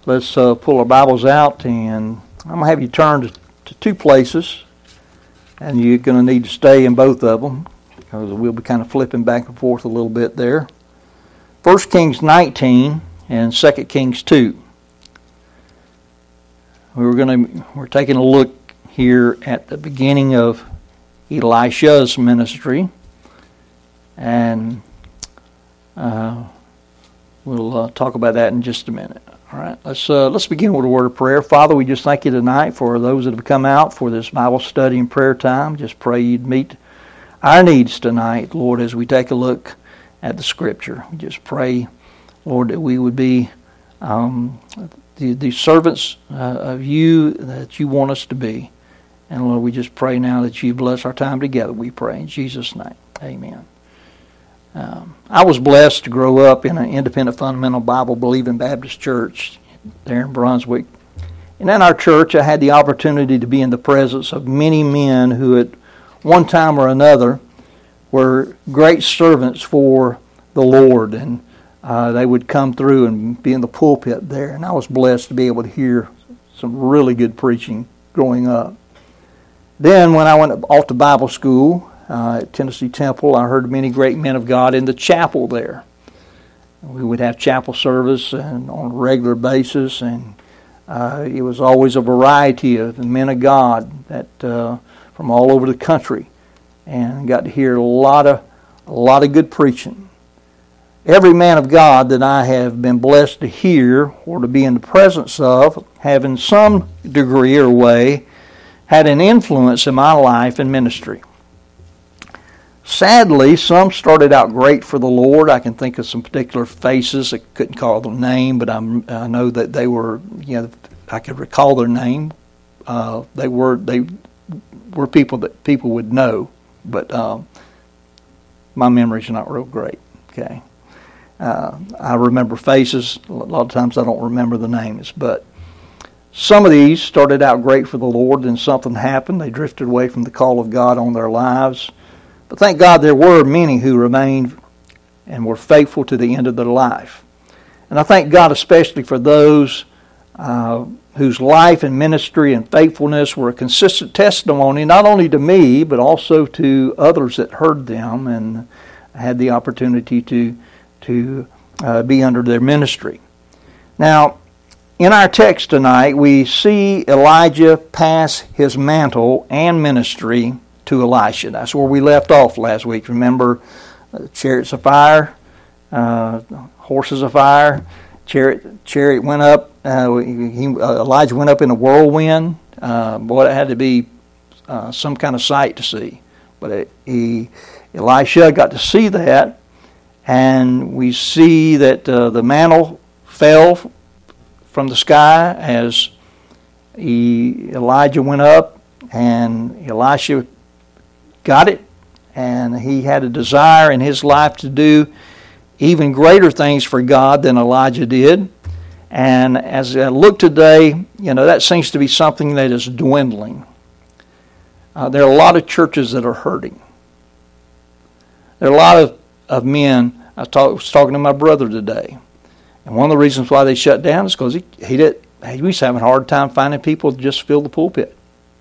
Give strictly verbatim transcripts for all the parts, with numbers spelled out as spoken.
let's uh, pull our Bibles out, and I'm going to have you turn to, to two places, and you're going to need to stay in both of them, because we'll be kind of flipping back and forth a little bit there. First Kings nineteen and Second Kings two. We're going to we're taking a look here at the beginning of Elisha's ministry, and uh, we'll uh, talk about that in just a minute. All right, let's uh, let's begin with a word of prayer. Father, we just thank you tonight for those that have come out for this Bible study and prayer time. Just pray you'd meet our needs tonight, Lord, as we take a look at the Scripture. We just pray, Lord, that we would be um, the, the servants uh, of you that you want us to be. And Lord, we just pray now that you bless our time together, we pray. In Jesus' name, amen. Um, I was blessed to grow up in an independent fundamental Bible-believing Baptist church there in Brunswick. And in our church, I had the opportunity to be in the presence of many men who at one time or another were great servants for the Lord. And uh, they would come through and be in the pulpit there. And I was blessed to be able to hear some really good preaching growing up. Then when I went off to Bible school uh, at Tennessee Temple, I heard many great men of God in the chapel there. We would have chapel service and on a regular basis, and uh, it was always a variety of men of God that uh, from all over the country, and got to hear a lot of a lot of good preaching. Every man of God that I have been blessed to hear or to be in the presence of, have in some degree or way had an influence in my life and ministry. Sadly, some started out great for the Lord. I can think of some particular faces. I couldn't call their name, but I'm, I know that they were, you know, I could recall their name. Uh, they were they were people that people would know, but um, my memory's not real great. Okay, uh, I remember faces. A lot of times I don't remember the names, but some of these started out great for the Lord, then something happened. They drifted away from the call of God on their lives. But thank God there were many who remained and were faithful to the end of their life. And I thank God especially for those uh, whose life and ministry and faithfulness were a consistent testimony, not only to me, but also to others that heard them and had the opportunity to, to uh, be under their ministry. Now, in our text tonight, we see Elijah pass his mantle and ministry to Elisha. That's where we left off last week. Remember, uh, chariots of fire, uh, horses of fire. Chariot, chariot went up. Uh, he, uh, Elijah went up in a whirlwind. Uh, boy, it had to be uh, some kind of sight to see. But it, he, Elisha got to see that, and we see that uh, the mantle fell from the sky as he, Elijah went up, and Elisha got it, and he had a desire in his life to do even greater things for God than Elijah did. And as I look today, you know, that seems to be something that is dwindling. Uh, there are a lot of churches that are hurting. There are a lot of, of men. I talk, was talking to my brother today. And one of the reasons why they shut down is because he, he, did, he was having a hard time finding people to just fill the pulpit.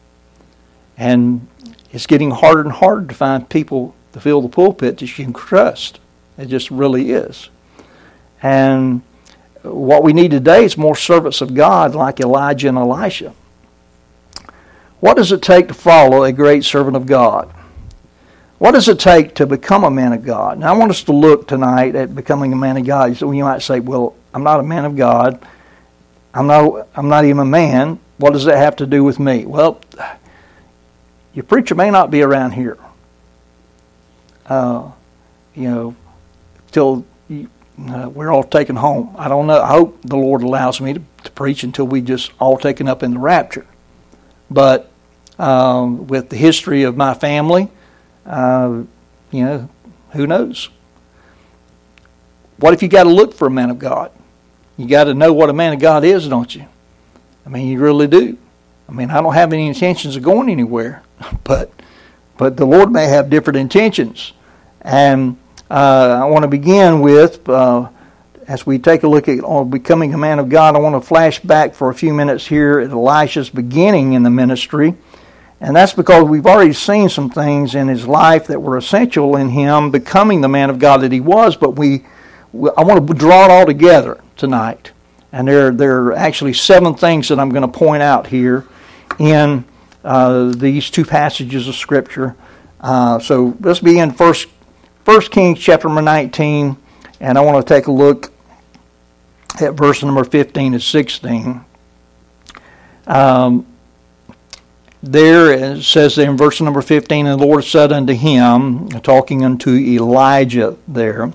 And it's getting harder and harder to find people to fill the pulpit that you can trust. It just really is. And what we need today is more servants of God like Elijah and Elisha. What does it take to follow a great servant of God? What does it take to become a man of God? Now, I want us to look tonight at becoming a man of God. So you might say, well, I'm not a man of God. I'm not, I'm not even a man. What does that have to do with me? Well, your preacher may not be around here. Uh, you know, till you, uh, we're all taken home. I don't know. I hope the Lord allows me to, to preach until we just all taken up in the rapture. But um, with the history of my family, Uh, you know, who knows? What if you got to look for a man of God? You got to know what a man of God is, don't you? I mean, you really do. I mean, I don't have any intentions of going anywhere, but but the Lord may have different intentions. And uh, I want to begin with uh, as we take a look at on becoming a man of God, I want to flash back for a few minutes here at Elisha's beginning in the ministry. And that's because we've already seen some things in his life that were essential in him becoming the man of God that he was, but we, I want to draw it all together tonight. And there, there are actually seven things that I'm going to point out here in uh, these two passages of Scripture. Uh, so let's begin first, First Kings chapter number nineteen, and I want to take a look at verse number fifteen and sixteen. Um, there it says in verse number fifteen, and the Lord said unto him, talking unto Elijah there,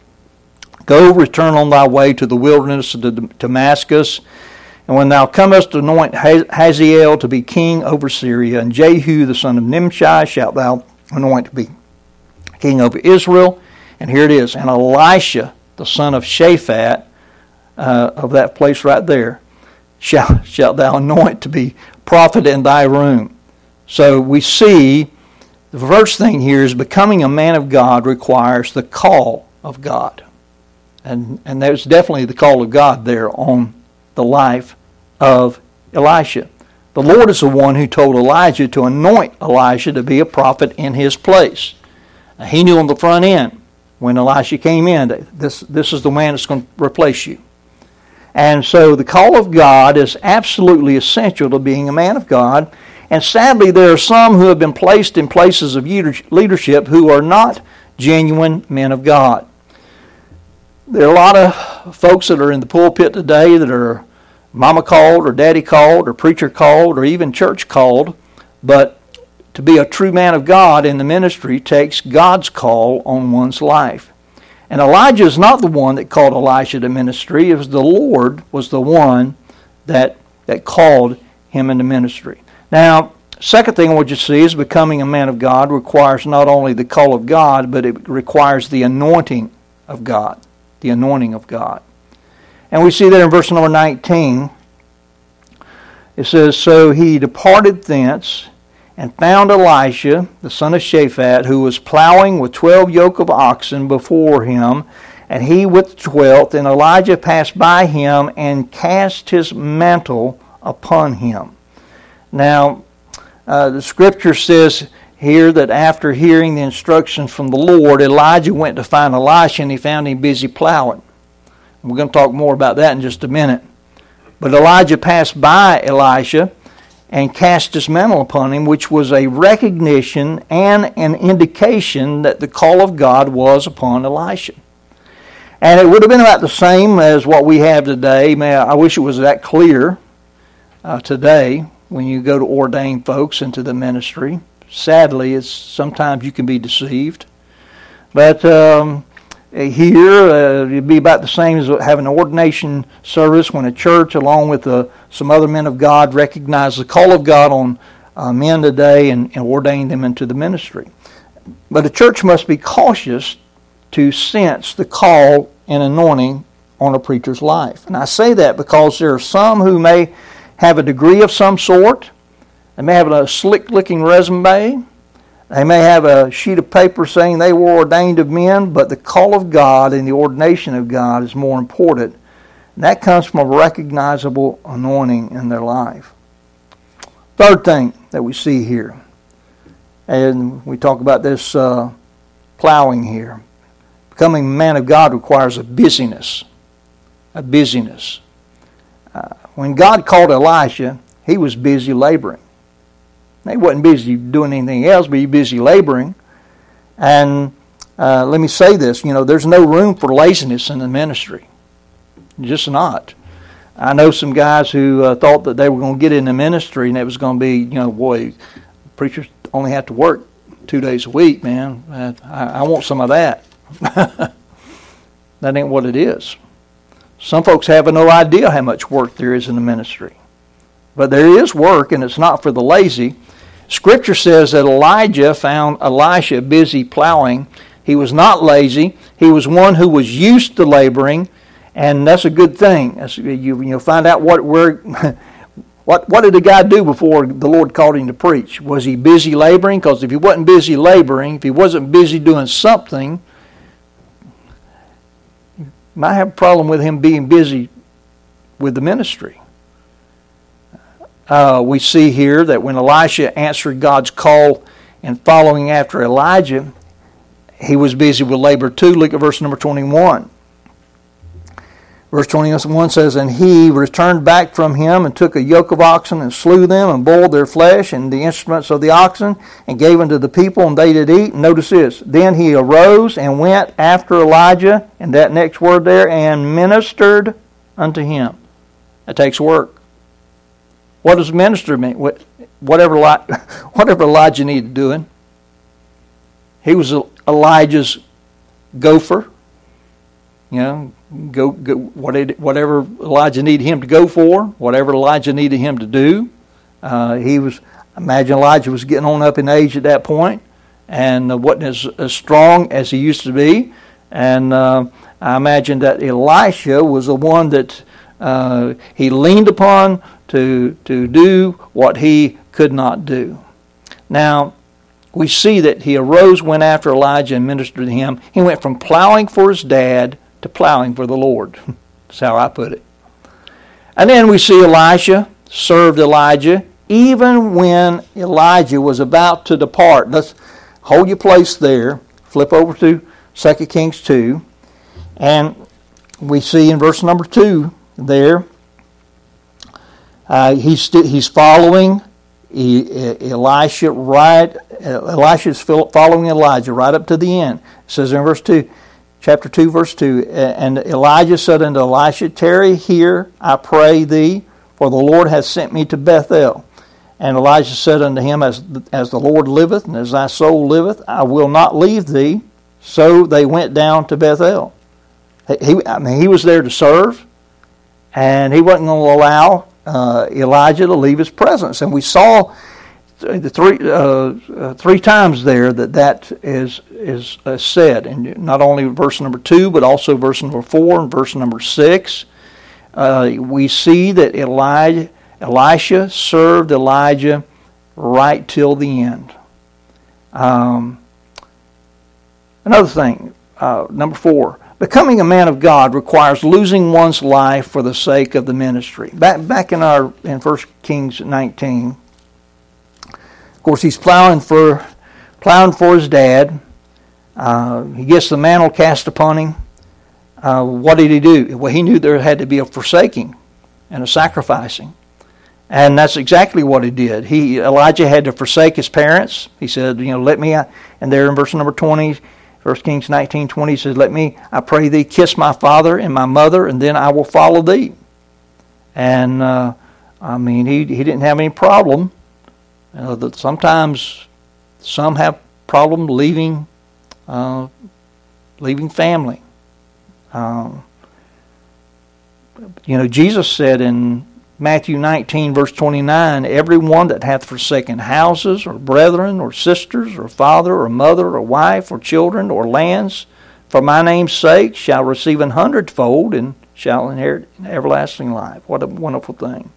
Go, return on thy way to the wilderness of Damascus, and when thou comest to anoint Hazael to be king over Syria, and Jehu the son of Nimshi shalt thou anoint to be king over Israel. And here it is, and Elisha the son of Shaphat, uh, of that place right there, shalt, shalt thou anoint to be prophet in thy room. So we see the first thing here is becoming a man of God requires the call of God. And, and there's definitely the call of God there on the life of Elisha. The Lord is the one who told Elijah to anoint Elisha to be a prophet in his place. Now, he knew on the front end when Elisha came in, this, this is the man that's going to replace you. And so the call of God is absolutely essential to being a man of God. And sadly, there are some who have been placed in places of leadership who are not genuine men of God. There are a lot of folks that are in the pulpit today that are mama called or daddy called or preacher called or even church called, but to be a true man of God in the ministry takes God's call on one's life. And Elijah is not the one that called Elisha to ministry. It was the Lord was the one that, that called him into ministry. Now, second thing I want you to see is becoming a man of God requires not only the call of God, but it requires the anointing of God. The anointing of God. And we see that in verse number nineteen. It says, So he departed thence and found Elisha, the son of Shaphat, who was plowing with twelve yoke of oxen before him, and he with the twelfth. And Elijah passed by him and cast his mantle upon him. Now, uh, the scripture says here that after hearing the instructions from the Lord, Elijah went to find Elisha, and he found him busy plowing. We're going to talk more about that in just a minute. But Elijah passed by Elisha and cast his mantle upon him, which was a recognition and an indication that the call of God was upon Elisha. And it would have been about the same as what we have today. Man, I wish it was that clear uh, today when you go to ordain folks into the ministry. Sadly, it's sometimes you can be deceived. But um, here, uh, it'd be about the same as having an ordination service when a church, along with uh, some other men of God, recognize the call of God on uh, men today and, and ordain them into the ministry. But a church must be cautious to sense the call and anointing on a preacher's life. And I say that because there are some who may have a degree of some sort. They may have a slick-looking resume. They may have a sheet of paper saying they were ordained of men, but the call of God and the ordination of God is more important. And that comes from a recognizable anointing in their life. Third thing that we see here, and we talk about this uh, plowing here. Becoming a man of God requires a busyness. A busyness. Uh, when God called Elisha, he was busy laboring. He wasn't busy doing anything else, but he was busy laboring. And uh, let me say this, you know, there's no room for laziness in the ministry. Just not. I know some guys who uh, thought that they were going to get in the ministry and it was going to be, you know, boy, preachers only have to work two days a week, man. I, I want some of that. That ain't what it is. Some folks have no idea how much work there is in the ministry. But there is work, and it's not for the lazy. Scripture says that Elijah found Elisha busy plowing. He was not lazy. He was one who was used to laboring, and that's a good thing. That's, you, you'll find out what where what what did the guy do before the Lord called him to preach? Was he busy laboring? Because if he wasn't busy laboring, if he wasn't busy doing something, might have a problem with him being busy with the ministry. Uh, we see here that when Elisha answered God's call in following after Elijah, he was busy with labor too. Look at verse number twenty-one. Verse twenty-one says, "And he returned back from him and took a yoke of oxen and slew them and boiled their flesh and the instruments of the oxen and gave unto the people, and they did eat." And notice this. "Then he arose and went after Elijah," and that next word there, "and ministered unto him." That takes work. What does minister mean? Whatever, whatever Elijah needed doing. He was Elijah's gopher. You know, go, go whatever Elijah needed him to go for, whatever Elijah needed him to do. Uh, he was, imagine Elijah was getting on up in age at that point, and uh, wasn't as, as strong as he used to be. And uh, I imagine that Elisha was the one that uh, he leaned upon to to do what he could not do. Now, we see that he arose, went after Elijah, and ministered to him. He went from plowing for his dad to plowing for the Lord. That's how I put it. And then we see Elisha served Elijah even when Elijah was about to depart. Let's hold your place there. Flip over to Second Kings two. And we see in verse number two there, uh, he's, st- he's following Elisha right, Elisha is following Elijah right up to the end. It says in verse two, chapter two, verse two, "And Elijah said unto Elisha, Tarry here, I pray thee, for the Lord hath sent me to Bethel. And Elijah said unto him, As as the Lord liveth, and as thy soul liveth, I will not leave thee. So they went down to Bethel." He, I mean, he was there to serve, and he wasn't going to allow uh, Elijah to leave his presence. And we saw the three uh, uh, three times there that that is is uh, said, and not only verse number two, but also verse number four and verse number six. Uh, we see that Elijah, Elisha served Elijah right till the end. Um, another thing, uh, number four. Becoming a man of God requires losing one's life for the sake of the ministry. Back back in our in First Kings nineteen, of course, he's plowing for plowing for his dad. Uh, he gets the mantle cast upon him. Uh, what did he do? Well, he knew there had to be a forsaking and a sacrificing, and that's exactly what he did. He Elijah had to forsake his parents. He said, "You know, let me." And there in verse number twenty. First Kings nineteen twenty says, "Let me, I pray thee, kiss my father and my mother, and then I will follow thee." And, uh, I mean, he he didn't have any problem. Uh, that sometimes some have problem leaving uh, leaving family. Um, you know, Jesus said in Matthew nineteen, verse twenty-nine, "Everyone that hath forsaken houses, or brethren, or sisters, or father, or mother, or wife, or children, or lands, for my name's sake, shall receive an hundredfold, and shall inherit everlasting life." What a wonderful thing.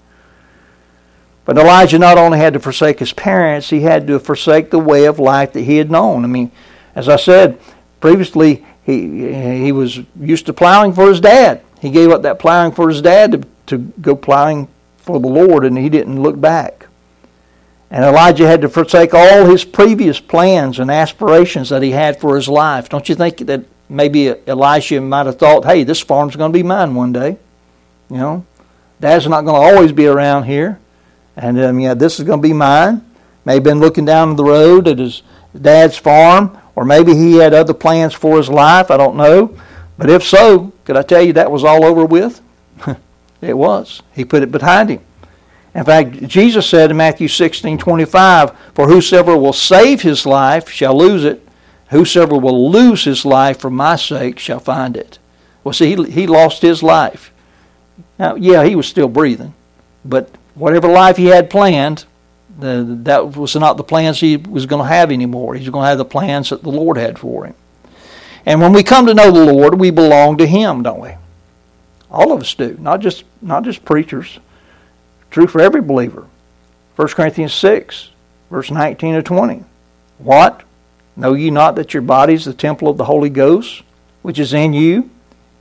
But Elijah not only had to forsake his parents, he had to forsake the way of life that he had known. I mean, as I said previously, he he was used to plowing for his dad. He gave up that plowing for his dad to to go plowing for the Lord, and he didn't look back. And Elijah had to forsake all his previous plans and aspirations that he had for his life. Don't you think that maybe Elisha might have thought, hey, this farm's going to be mine one day? You know, Dad's not going to always be around here. And um, yeah, this is going to be mine. Maybe been looking down the road at his dad's farm, or maybe he had other plans for his life. I don't know. But if so, could I tell you that was all over with? It was. He put it behind him. In fact, Jesus said in Matthew sixteen twenty-five, "For whosoever will save his life shall lose it. Whosoever will lose his life for my sake shall find it." Well, see, he, he lost his life. Now, yeah, he was still breathing. But whatever life he had planned, the, that was not the plans he was going to have anymore. He was going to have the plans that the Lord had for him. And when we come to know the Lord, we belong to Him, don't we? All of us do, not just not just preachers. True for every believer. First Corinthians six, verse nineteen to twenty. "What? Know ye not that your body is the temple of the Holy Ghost, which is in you,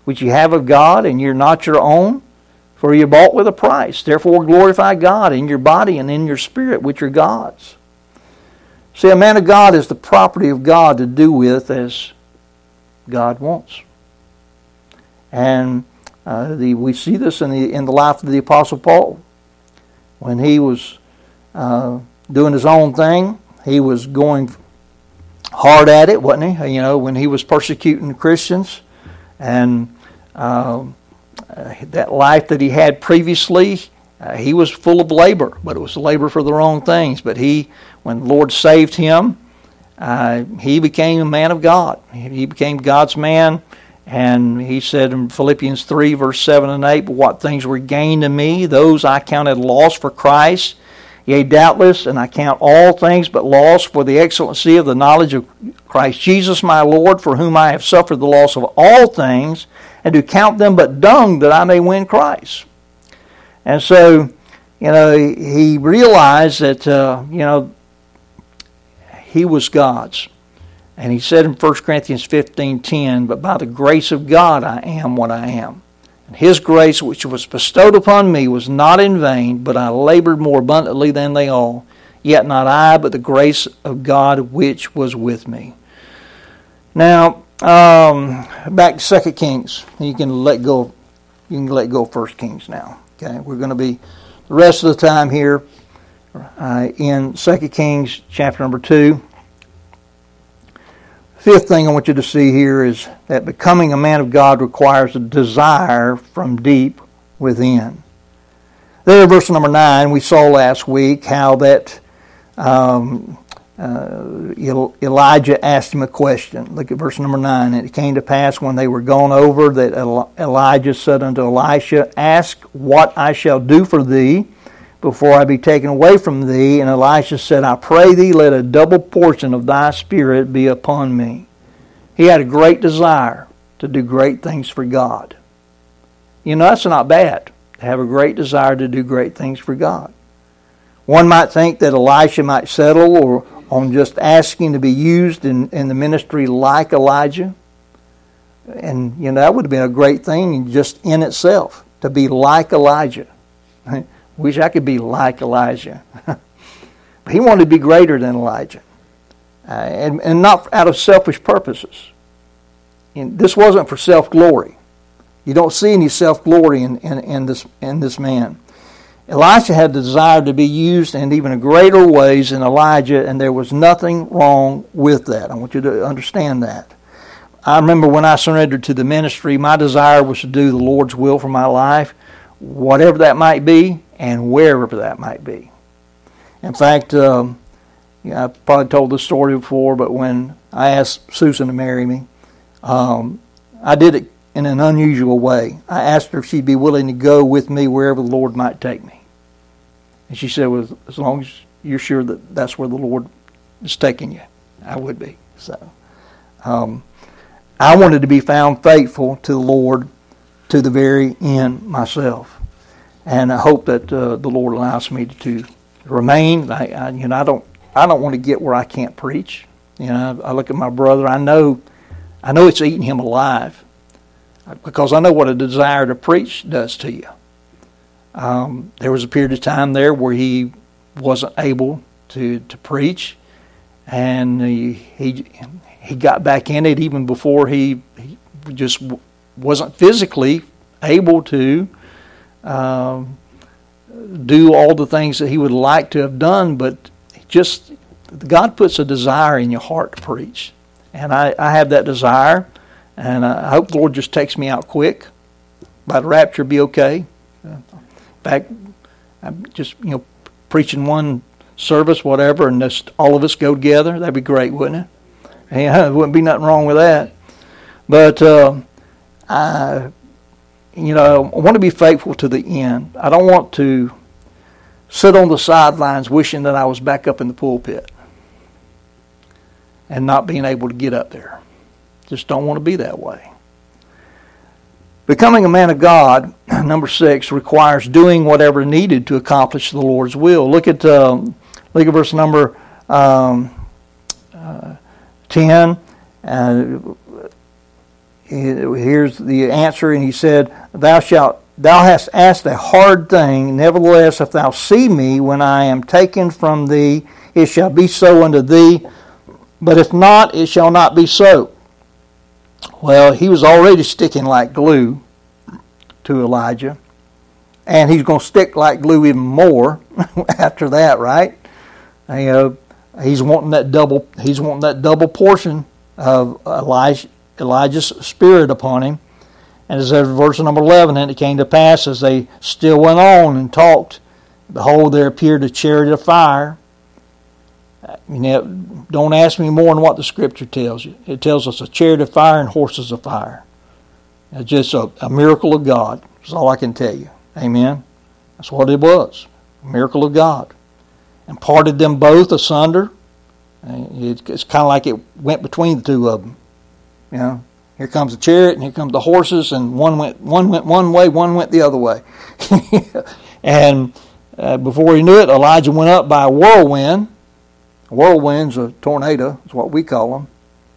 which you have of God, and you're not your own, for you're bought with a price. Therefore glorify God in your body and in your spirit, which are God's. See, a man of God is the property of God to do with as God wants. And uh, the, we see this in the in the life of the Apostle Paul. When he was uh, doing his own thing, he was going hard at it, wasn't he? You know, when he was persecuting Christians, and uh, uh, that life that he had previously, uh, he was full of labor, but it was labor for the wrong things. But he, when the Lord saved him, uh, he became a man of God. He became God's man. And he said in Philippians three, verse seven and eight, "But what things were gained to me, those I counted loss for Christ. Yea, doubtless, and I count all things but loss for the excellency of the knowledge of Christ Jesus my Lord, for whom I have suffered the loss of all things, and to count them but dung, that I may win Christ." And so, you know, he realized that, uh, you know, he was God's. And he said in First Corinthians fifteen ten, "But by the grace of God I am what I am. And His grace which was bestowed upon me was not in vain, but I labored more abundantly than they all. Yet not I, but the grace of God which was with me." Now, um, back to Second Kings. You can let go. You can let go of First Kings now. Okay, we're going to be the rest of the time here uh, in Second Kings chapter number two. Fifth thing I want you to see here is that becoming a man of God requires a desire from deep within. There in verse number nine, we saw last week how that um, uh, Elijah asked him a question. Look at verse number nine. "And it came to pass when they were gone over that Elijah said unto Elisha, Ask what I shall do for thee before I be taken away from thee. And Elisha said, I pray thee, let a double portion of thy spirit be upon me." He had a great desire to do great things for God. You know, that's not bad, to have a great desire to do great things for God. One might think that Elisha might settle or on just asking to be used in, in the ministry like Elijah. And, you know, that would have been a great thing just in itself, to be like Elijah. Wish I could be like Elijah. But he wanted to be greater than Elijah. Uh, and, and not out of selfish purposes. And this wasn't for self-glory. You don't see any self-glory in, in, in, this, in this man. Elisha had the desire to be used in even greater ways than Elijah, and there was nothing wrong with that. I want you to understand that. I remember when I surrendered to the ministry, my desire was to do the Lord's will for my life, whatever that might be, and wherever that might be. In fact, um, yeah, I've probably told this story before, but when I asked Susan to marry me, um, I did it in an unusual way. I asked her if she'd be willing to go with me wherever the Lord might take me. And she said, well, as long as you're sure that that's where the Lord is taking you, I would be. So, um, I wanted to be found faithful to the Lord to the very end myself. And I hope that uh, the Lord allows me to, to remain. I, I, you know, I don't, I don't want to get where I can't preach. You know, I look at my brother. I know, I know it's eating him alive, because I know what a desire to preach does to you. Um, there was a period of time there where he wasn't able to, to preach, and he, he he got back in it even before he, he just wasn't physically able to um, do all the things that he would like to have done, but just God puts a desire in your heart to preach, and I, I have that desire. And I hope the Lord just takes me out quick. By the rapture, be okay. In fact, I'm just, you know, preaching one service, whatever, and just all of us go together. That'd be great, wouldn't it? Yeah, there wouldn't be nothing wrong with that. But, uh, I, you know, I want to be faithful to the end. I don't want to sit on the sidelines wishing that I was back up in the pulpit and not being able to get up there. Just don't want to be that way. Becoming a man of God, number six, requires doing whatever needed to accomplish the Lord's will. Look at um, look at verse number um, uh, ten. Uh, here's the answer, and he said, Thou shalt Thou hast asked a hard thing. Nevertheless, if thou see me when I am taken from thee, it shall be so unto thee. But if not, it shall not be so. Well, he was already sticking like glue to Elijah. And he's going to stick like glue even more after that, right? You know, he's wanting that double. He's wanting that double portion of Elijah, Elijah's spirit upon him. And it says, verse number eleven, and it came to pass as they still went on and talked, behold, there appeared a chariot of fire. You know, don't ask me more than what the Scripture tells you. It tells us a chariot of fire and horses of fire. It's just a, a miracle of God. That's all I can tell you. Amen. That's what it was. A miracle of God. And parted them both asunder. It's kind of like it went between the two of them. You know, here comes the chariot and here comes the horses, and one went one went one way, one went the other way. And uh, before he knew it, Elijah went up by a whirlwind. A whirlwind's a tornado, is what we call them.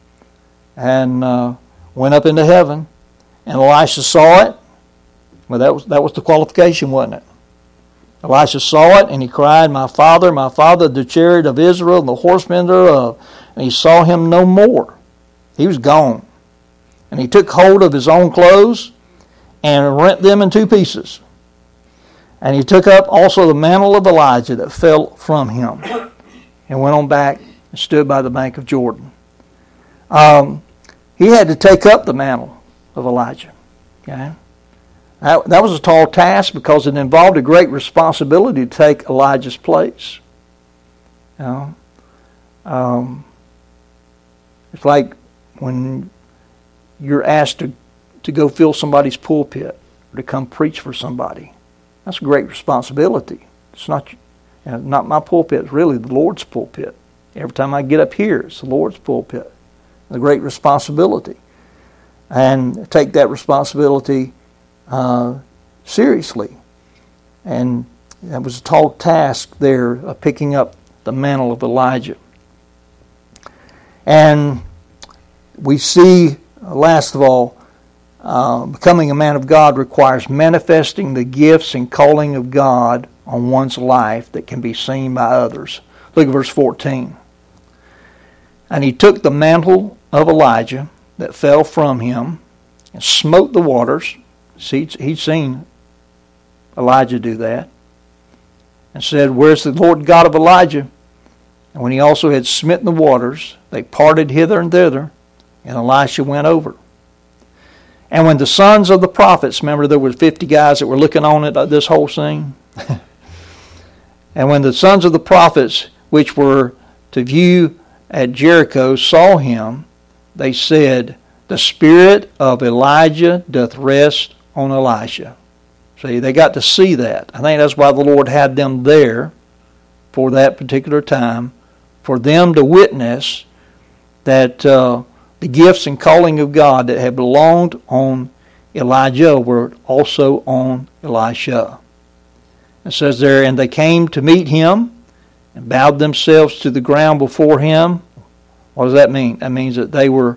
And uh, went up into heaven. And Elisha saw it. Well, that was that was the qualification, wasn't it? Elisha saw it, and he cried, My father, my father, the chariot of Israel, and the horsemen thereof. And he saw him no more. He was gone. And he took hold of his own clothes and rent them in two pieces. And he took up also the mantle of Elijah that fell from him, and went on back and stood by the bank of Jordan. Um, he had to take up the mantle of Elijah. Okay? That, that was a tall task because it involved a great responsibility to take Elijah's place. You know? um, it's like when you're asked to, to go fill somebody's pulpit or to come preach for somebody. That's a great responsibility. It's not, you know, not my pulpit. It's really the Lord's pulpit. Every time I get up here, it's the Lord's pulpit. A great responsibility. And take that responsibility uh, seriously. And that was a tall task there of picking up the mantle of Elijah. And we see, last of all, uh, becoming a man of God requires manifesting the gifts and calling of God on one's life that can be seen by others. Look at verse fourteen. And he took the mantle of Elijah that fell from him and smote the waters. See, he'd seen Elijah do that. And said, Where's the Lord God of Elijah? And when he also had smitten the waters, they parted hither and thither, and Elisha went over. And when the sons of the prophets, remember there were fifty guys that were looking on at this whole scene? And when the sons of the prophets, which were to view at Jericho, saw him, they said, The spirit of Elijah doth rest on Elisha. See, they got to see that. I think that's why the Lord had them there for that particular time, for them to witness that uh, the gifts and calling of God that had belonged on Elijah were also on Elisha. It says there, and they came to meet him and bowed themselves to the ground before him. What does that mean? That means that they were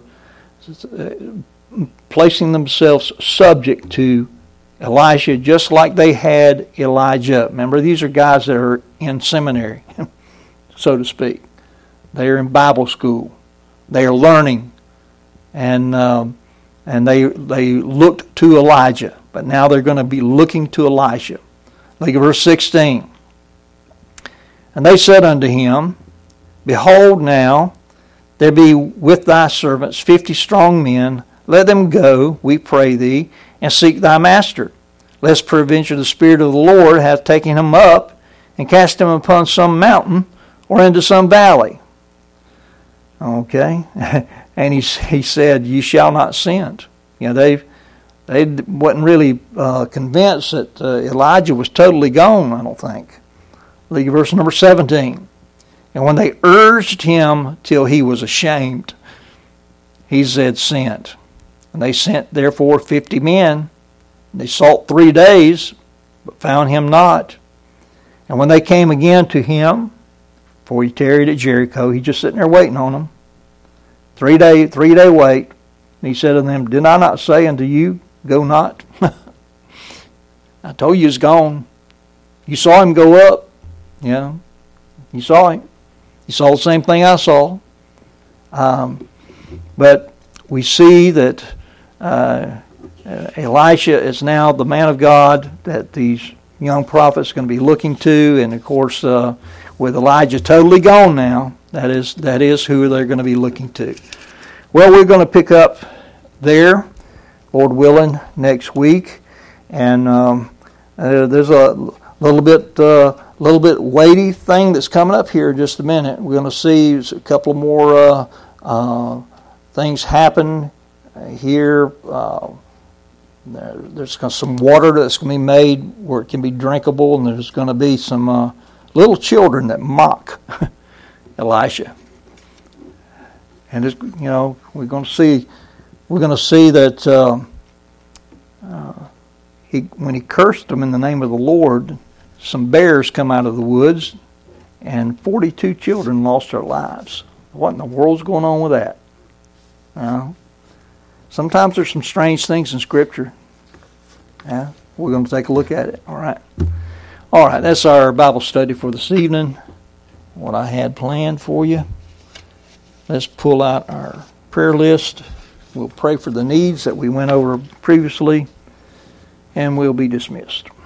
placing themselves subject to Elisha just like they had Elijah. Remember, these are guys that are in seminary, so to speak. They are in Bible school. They are learning. And um, and they they looked to Elijah. But now they're going to be looking to Elisha. Look at verse sixteen. And they said unto him, Behold now, there be with thy servants fifty strong men. Let them go, we pray thee, and seek thy master, lest peradventure the Spirit of the Lord hath taken him up, and cast him upon some mountain, or into some valley. Okay? And he, he said, Ye shall not send. You know, they they wasn't really uh, convinced that uh, Elijah was totally gone, I don't think. Look at verse number seventeen. And when they urged him till he was ashamed, he said, Send. And they sent therefore fifty men. They sought three days, but found him not. And when they came again to him, for he tarried at Jericho, he just sitting there waiting on them. Three day, three day wait. And he said to them, Did I not say unto you, go not? I told you he's gone. You saw him go up. You know, you saw him. You saw the same thing I saw. Um, but we see that uh, Elisha is now the man of God that these young prophets are going to be looking to. And of course, uh, with Elijah totally gone now, that is that is who they're going to be looking to. Well, we're going to pick up there, Lord willing, next week. And um, uh, there's a little bit uh, little bit weighty thing that's coming up here in just a minute. We're going to see a couple more uh, uh, things happen here. Uh, there's some water that's going to be made where it can be drinkable, and there's going to be some uh, little children that mock Elisha. And it's, you know, we're going to see we're going to see that uh, uh, he when he cursed them in the name of the Lord, some bears come out of the woods, and forty-two children lost their lives. What in the world's going on with that? Uh, sometimes there's some strange things in Scripture. Yeah, we're going to take a look at it. All right. All right, that's our Bible study for this evening. What I had planned for you. Let's pull out our prayer list. We'll pray for the needs that we went over previously, and we'll be dismissed.